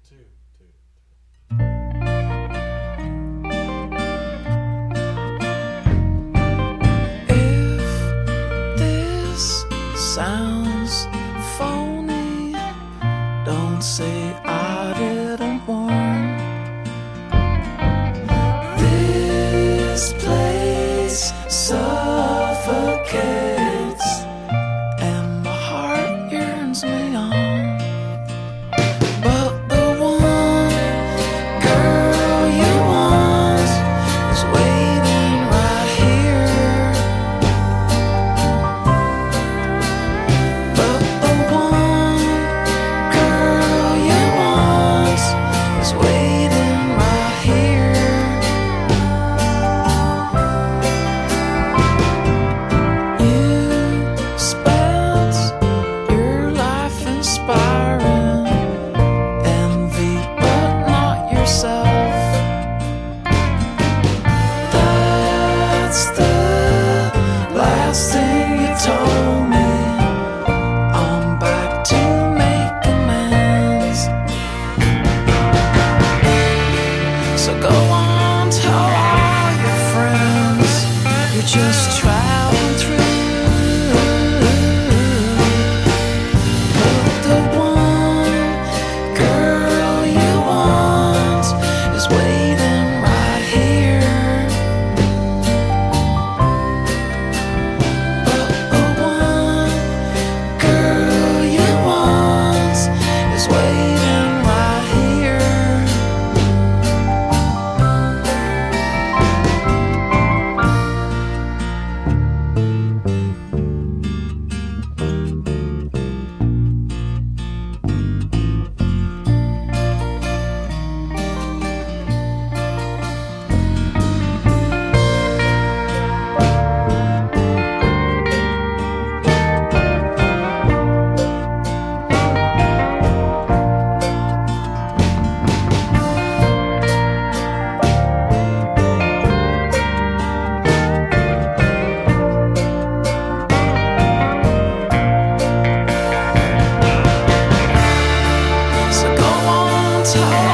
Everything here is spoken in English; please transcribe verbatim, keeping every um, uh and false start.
Two, two. If this sounds phony, don't say I didn't warn. This place suffocates, and my heart yearns me on. But the one girl you want is waiting right here. But the one girl you want is waiting right here. You spent your life inspiring envy, but not yourself. That's the last thing you told me. I'm back to make amends. So go on, tell all your friends you're just traveling through. But the one girl you want is waiting right here. But the one girl you want is waiting right here. So go on, tell